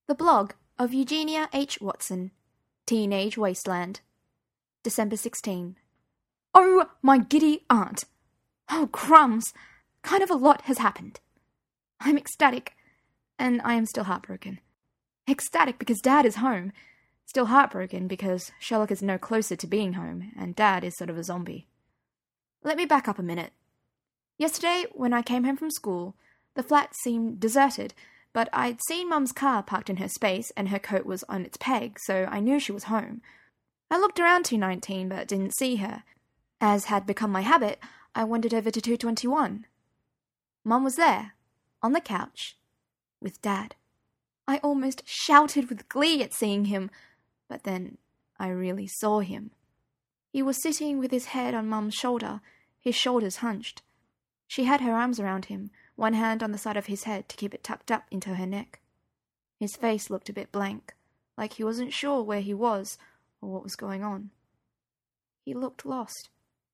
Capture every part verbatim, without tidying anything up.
The blog of Eugenia H. Watson, Teenage Wasteland, December sixteenth. Oh, my giddy aunt! Oh, crumbs! Kind of a lot has happened. I'm ecstatic, and I am still heartbroken. Ecstatic because Dad is home. Still heartbroken because Sherlock is no closer to being home, and Dad is sort of a zombie. Let me back up a minute. Yesterday, when I came home from school, the flat seemed deserted, but I'd seen Mum's car parked in her space and her coat was on its peg, so I knew she was home. I looked around two nineteen but didn't see her. As had become my habit, I wandered over to two twenty-one. Mum was there, on the couch, with Dad. I almost shouted with glee at seeing him, but then I really saw him. He was sitting with his head on Mum's shoulder, his shoulders hunched. She had her arms around him, one hand on the side of his head to keep it tucked up into her neck. His face looked a bit blank, like he wasn't sure where he was or what was going on. He looked lost.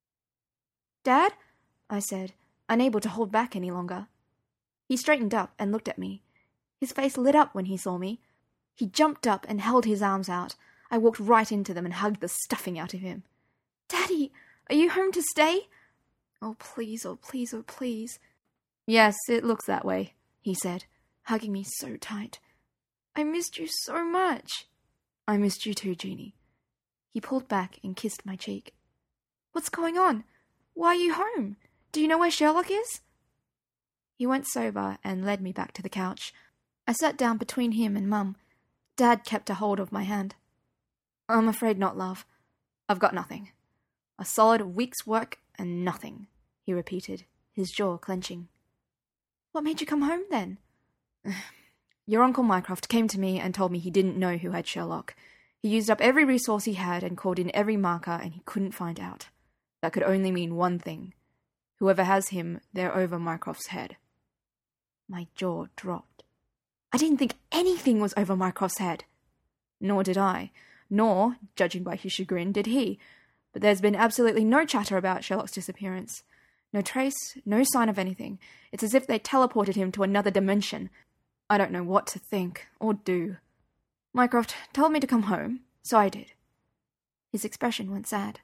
"Dad?" I said, unable to hold back any longer. He straightened up and looked at me. His face lit up when he saw me. He jumped up and held his arms out. I walked right into them and hugged the stuffing out of him. "Daddy, are you home to stay?" "Oh, please, oh, please, oh, please." "Yes, it looks that way," he said, hugging me so tight. "I missed you so much." "I missed you too, Jeannie." He pulled back and kissed my cheek. "What's going on? Why are you home? Do you know where Sherlock is?" He went sober and led me back to the couch. I sat down between him and Mum. Dad kept a hold of my hand. "I'm afraid not, love. I've got nothing. A solid week's work and nothing," he repeated, his jaw clenching. "What made you come home, then?" "Your Uncle Mycroft came to me and told me he didn't know who had Sherlock. He used up every resource he had and called in every marker, and he couldn't find out. That could only mean one thing. Whoever has him, they're over Mycroft's head." My jaw dropped. I didn't think anything was over Mycroft's head. Nor did I. Nor, judging by his chagrin, did he. But there's been absolutely no chatter about Sherlock's disappearance. No trace, no sign of anything. It's as if they teleported him to another dimension. I don't know what to think or do. Mycroft told me to come home, so I did. His expression went sad.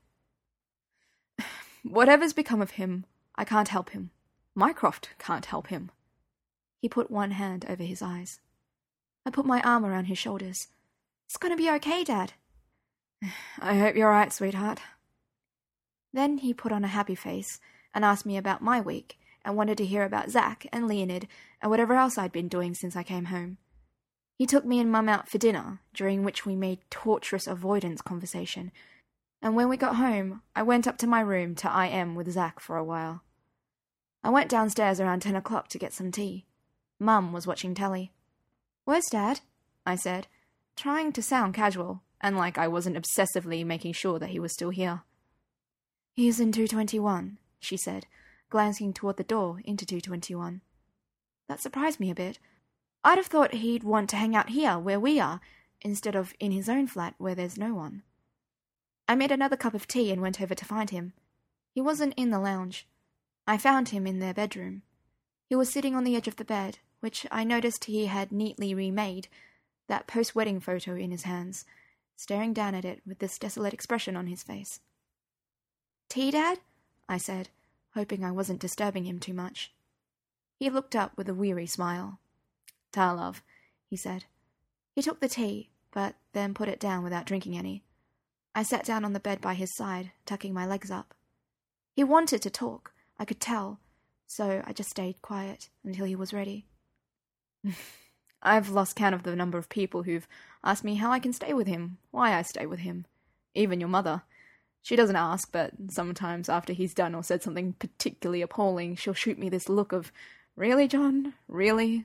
"Whatever's become of him, I can't help him. Mycroft can't help him." He put one hand over his eyes. I put my arm around his shoulders. "It's gonna be okay, Dad." "I hope you're right, sweetheart." Then he put on a happy face and asked me about my week and wanted to hear about Zach and Leonid and whatever else I'd been doing since I came home. He took me and Mum out for dinner, during which we made torturous avoidance conversation, and when we got home, I went up to my room to I M with Zach for a while. I went downstairs around ten o'clock to get some tea. Mum was watching telly. "Where's Dad?" I said, trying to sound casual, and like I wasn't obsessively making sure that he was still here. "He's in two twenty-one, she said, glancing toward the door into two twenty-one. That surprised me a bit. I'd have thought he'd want to hang out here where we are, instead of in his own flat where there's no one. I made another cup of tea and went over to find him. He wasn't in the lounge. I found him in their bedroom. He was sitting on the edge of the bed, which I noticed he had neatly remade, that post-wedding photo in his hands, staring down at it with this desolate expression on his face. "Tea, Dad?" I said, hoping I wasn't disturbing him too much. He looked up with a weary smile. "Ta, love," he said. He took the tea, but then put it down without drinking any. I sat down on the bed by his side, tucking my legs up. He wanted to talk, I could tell, so I just stayed quiet until he was ready. "I've lost count of the number of people who've asked me how I can stay with him, why I stay with him. Even your mother. She doesn't ask, but sometimes after he's done or said something particularly appalling, she'll shoot me this look of, 'Really, John? Really?'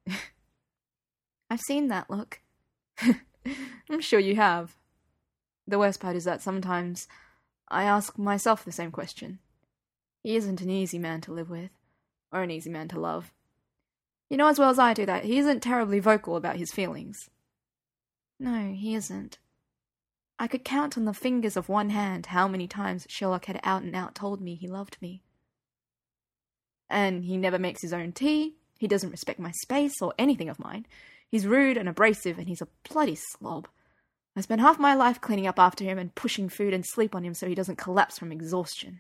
I've seen that look." "I'm sure you have. The worst part is that sometimes I ask myself the same question. He isn't an easy man to live with, or an easy man to love. You know as well as I do that he isn't terribly vocal about his feelings." "No, he isn't." I could count on the fingers of one hand how many times Sherlock had out and out told me he loved me. "And he never makes his own tea, he doesn't respect my space or anything of mine. He's rude and abrasive, and he's a bloody slob. I spent half my life cleaning up after him and pushing food and sleep on him so he doesn't collapse from exhaustion.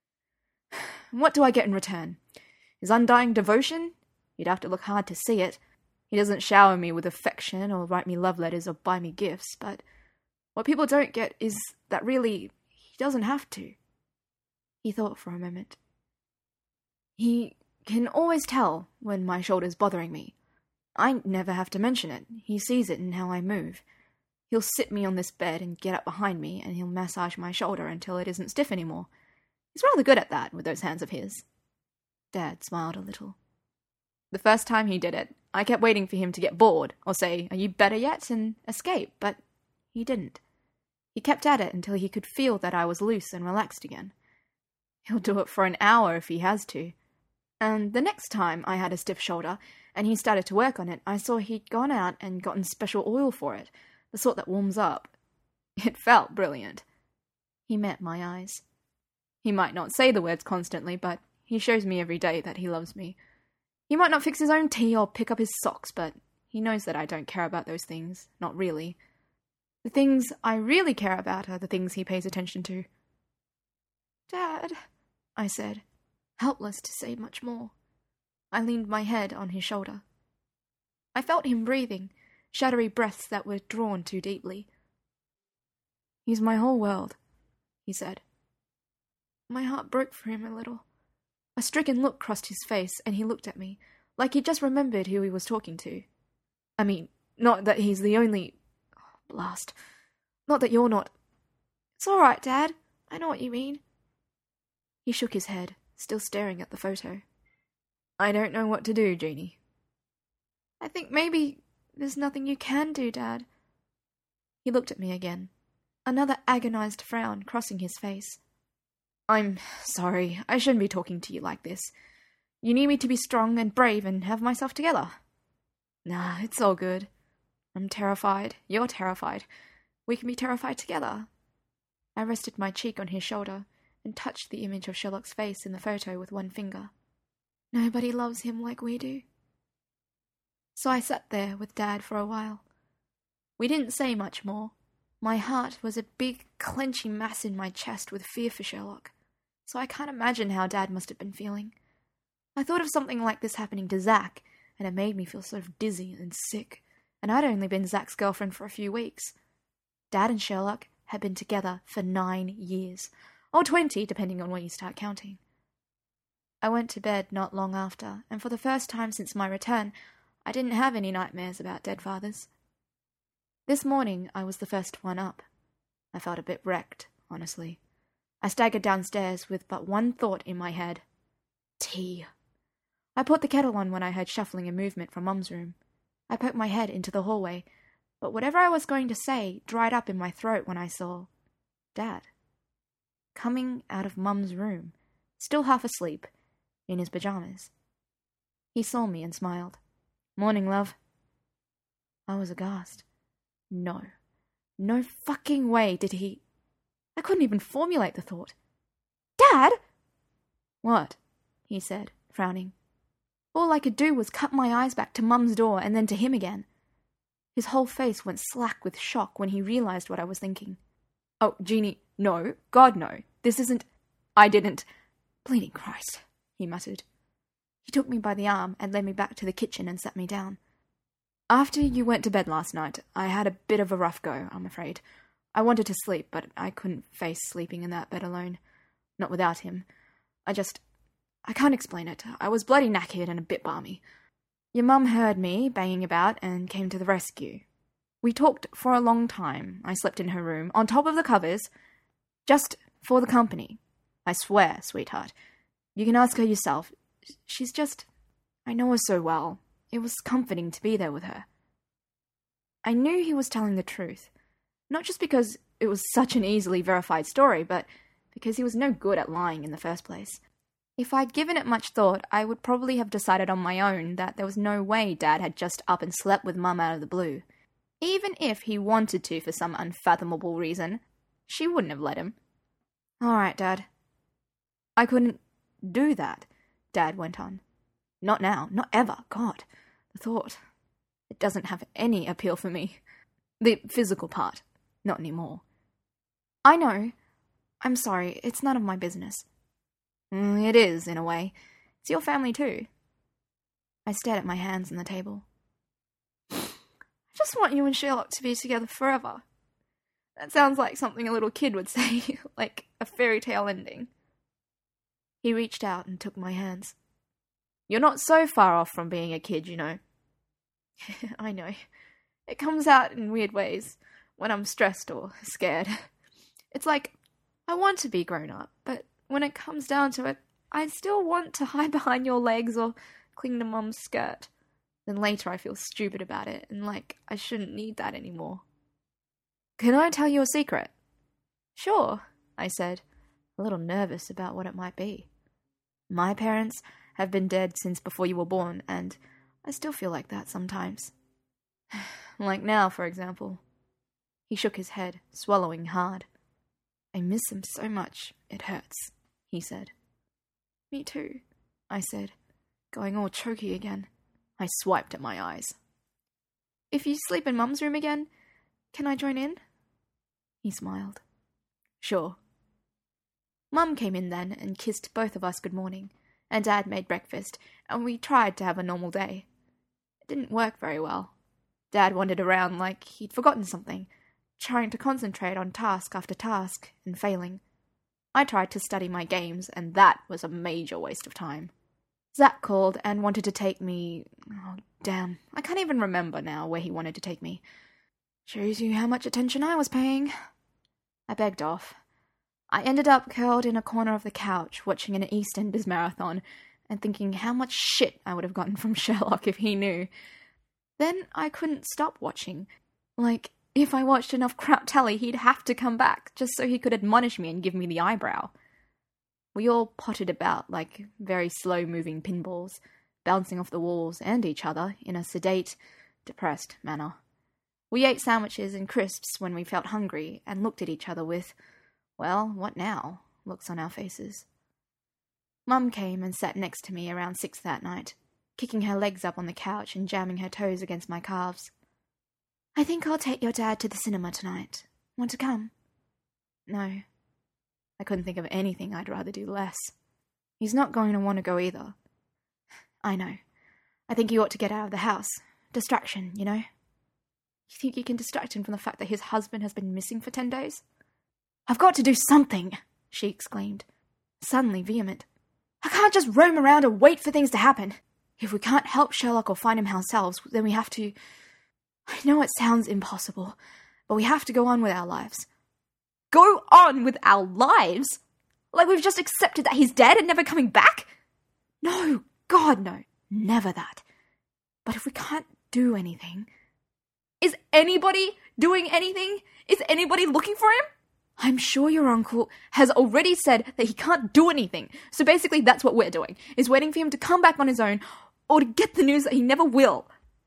What do I get in return? His undying devotion? You'd have to look hard to see it. He doesn't shower me with affection or write me love letters or buy me gifts, but what people don't get is that really he doesn't have to. He thought for a moment. He can always tell when my shoulder's bothering me. I never have to mention it. He sees it in how I move. He'll sit me on this bed and get up behind me, and he'll massage my shoulder until it isn't stiff anymore. He's rather good at that with those hands of his. Dad smiled a little. The first time he did it, I kept waiting for him to get bored, or say, "Are you better yet?" and escape, but he didn't. He kept at it until he could feel that I was loose and relaxed again. He'll do it for an hour if he has to. And the next time I had a stiff shoulder, and he started to work on it, I saw he'd gone out and gotten special oil for it, the sort that warms up. It felt brilliant. He met my eyes. He might not say the words constantly, but he shows me every day that he loves me. He might not fix his own tea or pick up his socks, but he knows that I don't care about those things. Not really. The things I really care about are the things he pays attention to. "Dad," I said, helpless to say much more. I leaned my head on his shoulder. I felt him breathing, shadowy breaths that were drawn too deeply. "He's my whole world," he said. My heart broke for him a little. A stricken look crossed his face, and he looked at me, like he'd just remembered who he was talking to. I mean, not that he's the only... Oh, blast. Not that you're not... It's all right, Dad. I know what you mean. He shook his head, still staring at the photo. "I don't know what to do, Jeannie." "I think maybe there's nothing you can do, Dad." He looked at me again, another agonized frown crossing his face. "I'm sorry. I shouldn't be talking to you like this. You need me to be strong and brave and have myself together." "Nah, it's all good. I'm terrified. You're terrified. We can be terrified together." I rested my cheek on his shoulder and touched the image of Sherlock's face in the photo with one finger. Nobody loves him like we do. So I sat there with Dad for a while. We didn't say much more. My heart was a big, clenching mass in my chest with fear for Sherlock, so I can't imagine how Dad must have been feeling. I thought of something like this happening to Zack, and it made me feel sort of dizzy and sick, and I'd only been Zack's girlfriend for a few weeks. Dad and Sherlock had been together for nine years, or twenty, depending on when you start counting. I went to bed not long after, and for the first time since my return, I didn't have any nightmares about dead fathers. This morning, I was the first one up. I felt a bit wrecked, honestly. I staggered downstairs with but one thought in my head. Tea. I put the kettle on when I heard shuffling and movement from Mum's room. I poked my head into the hallway, but whatever I was going to say dried up in my throat when I saw Dad. Coming out of Mum's room, still half asleep, in his pajamas. He saw me and smiled. "Morning, love." I was aghast. No. No fucking way did he... I couldn't even formulate the thought. "Dad!" "What?" he said, frowning. All I could do was cut my eyes back to Mum's door and then to him again. His whole face went slack with shock when he realized what I was thinking. "Oh, Jeannie, no. God, no. This isn't... I didn't... Bleeding Christ," he muttered. He took me by the arm and led me back to the kitchen and sat me down. "After you went to bed last night, I had a bit of a rough go, I'm afraid. I wanted to sleep, but I couldn't face sleeping in that bed alone. Not without him. I just... I can't explain it. I was bloody knackered and a bit balmy. Your mum heard me banging about and came to the rescue. We talked for a long time. I slept in her room, on top of the covers, just for the company. I swear, sweetheart. You can ask her yourself. She's just... I know her so well. It was comforting to be there with her." I knew he was telling the truth, not just because it was such an easily verified story, but because he was no good at lying in the first place. If I'd given it much thought, I would probably have decided on my own that there was no way Dad had just up and slept with Mum out of the blue. Even if he wanted to for some unfathomable reason, she wouldn't have let him. "All right, Dad." "I couldn't do that," Dad went on. "Not now, not ever, God. The thought. It doesn't have any appeal for me. The physical part. Not anymore. I know. I'm sorry, it's none of my business. Mm, it is, in a way. It's your family too. I stared at my hands on the table. I just want you and Sherlock to be together forever. That sounds like something a little kid would say, like a fairy tale ending. He reached out and took my hands. You're not so far off from being a kid, you know. I know. It comes out in weird ways when I'm stressed or scared. It's like, I want to be grown up, but when it comes down to it, I still want to hide behind your legs or cling to Mum's skirt. Then later I feel stupid about it and like I shouldn't need that anymore. Can I tell you a secret? Sure, I said, a little nervous about what it might be. My parents have been dead since before you were born, and I still feel like that sometimes. Like now, for example. He shook his head, swallowing hard. I miss him so much, it hurts, he said. Me too, I said, going all choky again. I swiped at my eyes. If you sleep in Mum's room again, can I join in? He smiled. Sure. Mum came in then and kissed both of us good morning, and Dad made breakfast, and we tried to have a normal day. It didn't work very well. Dad wandered around like he'd forgotten something, trying to concentrate on task after task, and failing. I tried to study my games, and that was a major waste of time. Zach called and wanted to take me... Oh, damn. I can't even remember now where he wanted to take me. Shows you how much attention I was paying. I begged off. I ended up curled in a corner of the couch, watching an EastEnders marathon, and thinking how much shit I would have gotten from Sherlock if he knew. Then I couldn't stop watching. Like, if I watched enough crap telly, he'd have to come back, just so he could admonish me and give me the eyebrow. We all potted about like very slow-moving pinballs, bouncing off the walls and each other in a sedate, depressed manner. We ate sandwiches and crisps when we felt hungry and looked at each other with, well, what now, looks on our faces. Mum came and sat next to me around six that night, kicking her legs up on the couch and jamming her toes against my calves. I think I'll take your dad to the cinema tonight. Want to come? No. I couldn't think of anything I'd rather do less. He's not going to want to go either. I know. I think you ought to get out of the house. Distraction, you know? You think you can distract him from the fact that his husband has been missing for ten days? I've got to do something, she exclaimed, suddenly vehement. I can't just roam around and wait for things to happen. If we can't help Sherlock or find him ourselves, then we have to... I know it sounds impossible, but we have to go on with our lives. Go on with our lives? Like we've just accepted that he's dead and never coming back? No, God, no. Never that. But if we can't do anything... Is anybody doing anything? Is anybody looking for him? I'm sure your uncle has already said that he can't do anything. So basically that's what we're doing, is waiting for him to come back on his own, or to get the news that he never will.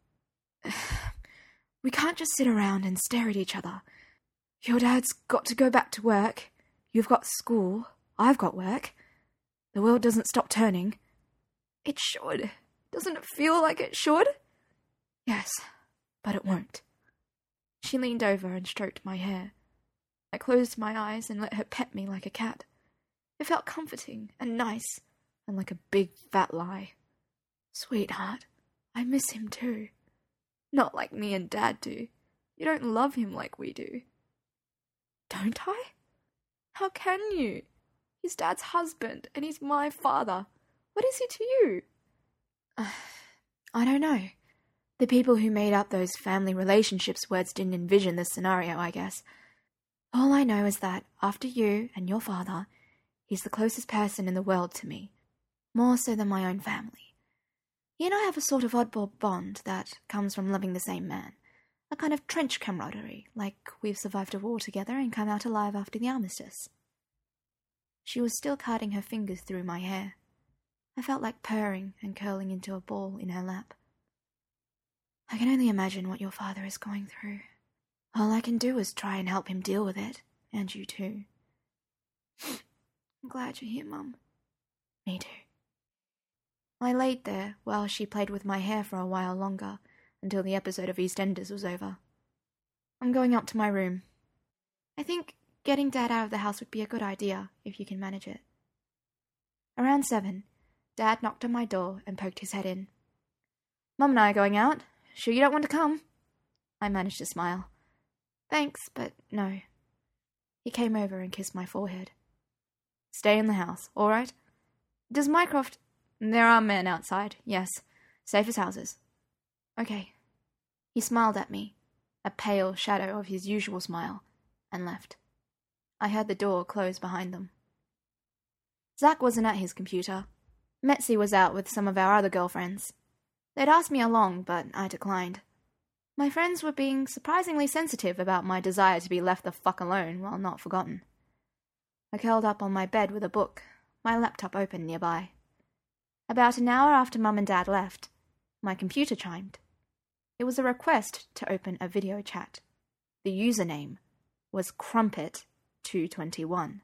We can't just sit around and stare at each other. Your dad's got to go back to work. You've got school. I've got work. The world doesn't stop turning. It should. Doesn't it feel like it should? Yes, but it won't. She leaned over and stroked my hair. I closed my eyes and let her pet me like a cat. It felt comforting and nice, and like a big fat lie. Sweetheart, I miss him too. Not like me and Dad do. You don't love him like we do. Don't I? How can you? He's Dad's husband, and he's my father. What is he to you? Uh, I don't know. The people who made up those family relationships words didn't envision this scenario, I guess. All I know is that, after you and your father, he's the closest person in the world to me. More so than my own family. He and I have a sort of oddball bond that comes from loving the same man. A kind of trench camaraderie, like we've survived a war together and come out alive after the armistice. She was still cutting her fingers through my hair. I felt like purring and curling into a ball in her lap. I can only imagine what your father is going through. All I can do is try and help him deal with it, and you too. I'm glad you're here, Mum. Me too. I laid there while she played with my hair for a while longer, until the episode of EastEnders was over. I'm going up to my room. I think getting Dad out of the house would be a good idea, if you can manage it. Around seven, Dad knocked on my door and poked his head in. Mum and I are going out. Sure you don't want to come? I managed to smile. Thanks, but no. He came over and kissed my forehead. Stay in the house, all right? Does Mycroft... There are men outside, yes. Safe as houses. Okay. He smiled at me, a pale shadow of his usual smile, and left. I heard the door close behind them. Zack wasn't at his computer. Metzi was out with some of our other girlfriends. They'd asked me along, but I declined. My friends were being surprisingly sensitive about my desire to be left the fuck alone while not forgotten. I curled up on my bed with a book, my laptop open nearby. About an hour after Mum and Dad left, my computer chimed. It was a request to open a video chat. The username was Crumpet two twenty-one.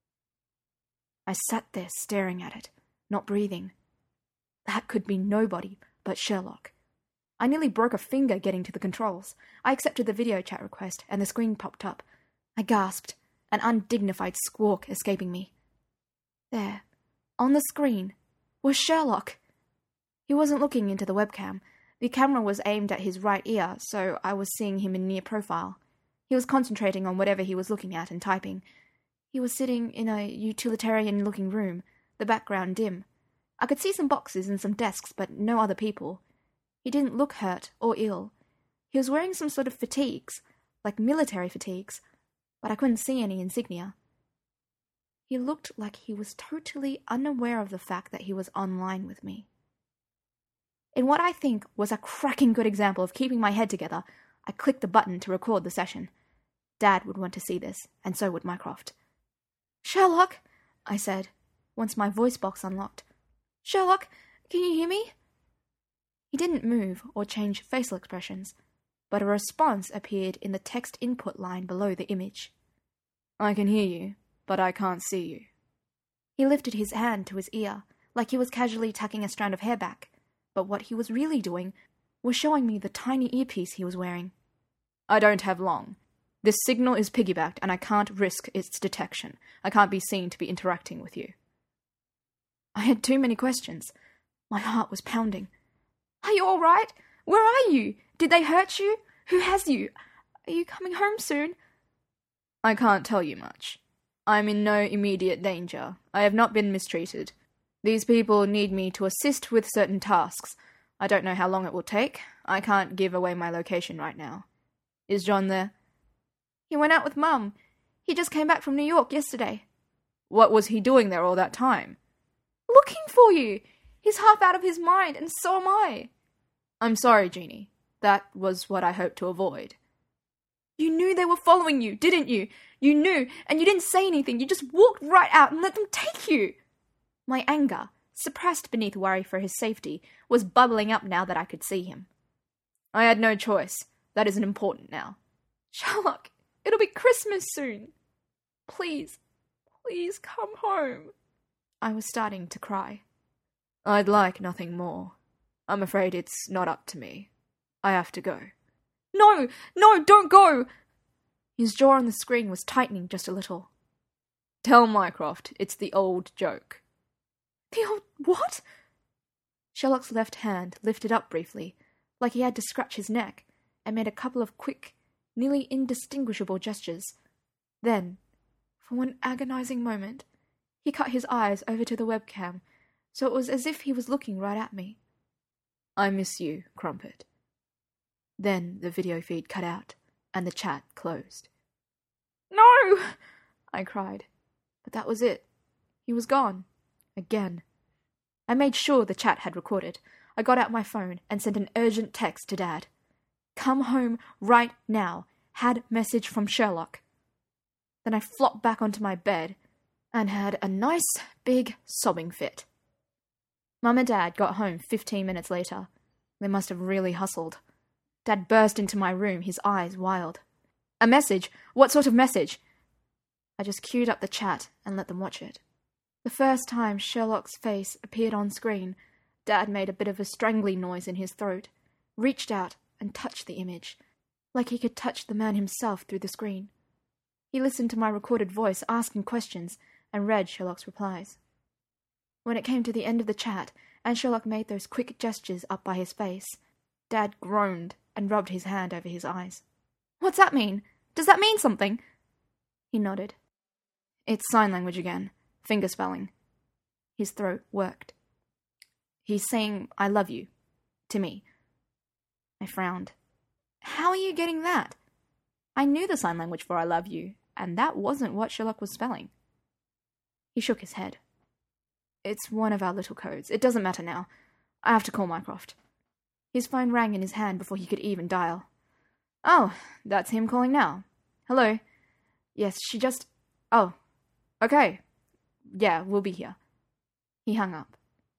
I sat there staring at it, not breathing. That could be nobody but Sherlock. I nearly broke a finger getting to the controls. I accepted the video chat request, and the screen popped up. I gasped, an undignified squawk escaping me. There, on the screen, was Sherlock. He wasn't looking into the webcam. The camera was aimed at his right ear, so I was seeing him in near profile. He was concentrating on whatever he was looking at and typing. He was sitting in a utilitarian-looking room, the background dim. I could see some boxes and some desks, but no other people. He didn't look hurt or ill. He was wearing some sort of fatigues, like military fatigues, but I couldn't see any insignia. He looked like he was totally unaware of the fact that he was online with me. In what I think was a cracking good example of keeping my head together, I clicked the button to record the session. Dad would want to see this, and so would Mycroft. Sherlock, I said, once my voice box unlocked. Sherlock, can you hear me? He didn't move or change facial expressions, but a response appeared in the text input line below the image. I can hear you, but I can't see you. He lifted his hand to his ear, like he was casually tucking a strand of hair back, but what he was really doing was showing me the tiny earpiece he was wearing. I don't have long. This signal is piggybacked, and I can't risk its detection. I can't be seen to be interacting with you. I had too many questions. My heart was pounding. Are you all right? Where are you? Did they hurt you? Who has you? Are you coming home soon? I can't tell you much. I am in no immediate danger. I have not been mistreated. These people need me to assist with certain tasks. I don't know how long it will take. I can't give away my location right now. Is John there? He went out with Mum. He just came back from New York yesterday. What was he doing there all that time? Looking for you. He's half out of his mind, and so am I. I'm sorry, Jeannie. That was what I hoped to avoid. You knew they were following you, didn't you? You knew, and you didn't say anything. You just walked right out and let them take you. My anger, suppressed beneath worry for his safety, was bubbling up now that I could see him. I had no choice. That isn't important now. Sherlock, it'll be Christmas soon. Please, please come home. I was starting to cry. I'd like nothing more. I'm afraid it's not up to me. I have to go. No, no, don't go! His jaw on the screen was tightening just a little. Tell Mycroft it's the old joke. The old what? Sherlock's left hand lifted up briefly, like he had to scratch his neck, and made a couple of quick, nearly indistinguishable gestures. Then, for one agonizing moment, he cut his eyes over to the webcam, so it was as if he was looking right at me. I miss you, Crumpet. Then the video feed cut out, and the chat closed. No! I cried. But that was it. He was gone. Again. I made sure the chat had recorded. I got out my phone and sent an urgent text to Dad. Come home right now. Had message from Sherlock. Then I flopped back onto my bed and had a nice big sobbing fit. Mum and Dad got home fifteen minutes later. They must have really hustled. Dad burst into my room, his eyes wild. A message? What sort of message? I just queued up the chat and let them watch it. The first time Sherlock's face appeared on screen, Dad made a bit of a strangling noise in his throat, reached out and touch the image, like he could touch the man himself through the screen. He listened to my recorded voice asking questions and read Sherlock's replies. When it came to the end of the chat and Sherlock made those quick gestures up by his face, Dad groaned and rubbed his hand over his eyes. "What's that mean? Does that mean something?" He nodded. "It's sign language again. Finger spelling." His throat worked. "He's saying, 'I love you,' to me." I frowned. "How are you getting that?" I knew the sign language for "I love you," and that wasn't what Sherlock was spelling. He shook his head. "It's one of our little codes. It doesn't matter now. I have to call Mycroft." His phone rang in his hand before he could even dial. "Oh, that's him calling now. Hello. Yes, she just... Oh, okay. Yeah, we'll be here." He hung up.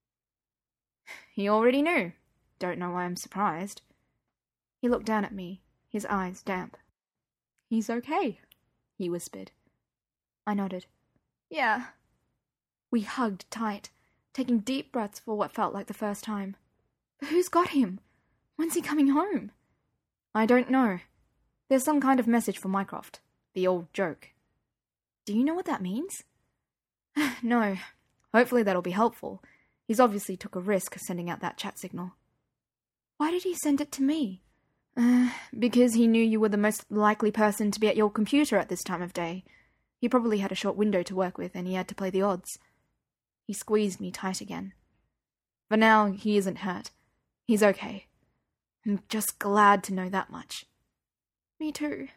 He already knew. Don't know why I'm surprised. He looked down at me, his eyes damp. "He's okay," he whispered. I nodded. "Yeah." We hugged tight, taking deep breaths for what felt like the first time. "But who's got him? When's he coming home?" "I don't know. There's some kind of message for Mycroft. The old joke." "Do you know what that means?" "No. Hopefully that'll be helpful. He's obviously took a risk sending out that chat signal." "Why did he send it to me?" Uh, because he knew you were the most likely person to be at your computer at this time of day. He probably had a short window to work with, and he had to play the odds." He squeezed me tight again. "For now, he isn't hurt. He's okay. I'm just glad to know that much." "Me too."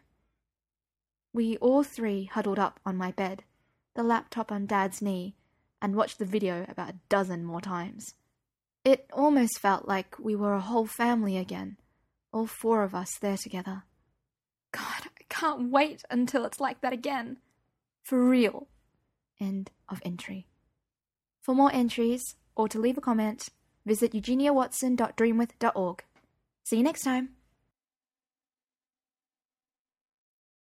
We all three huddled up on my bed, the laptop on Dad's knee, and watched the video about a dozen more times. It almost felt like we were a whole family again, all four of us there together. God, I can't wait until it's like that again. For real. End of entry. For more entries, or to leave a comment, visit eugenia watson dot dreamwith dot org. See you next time.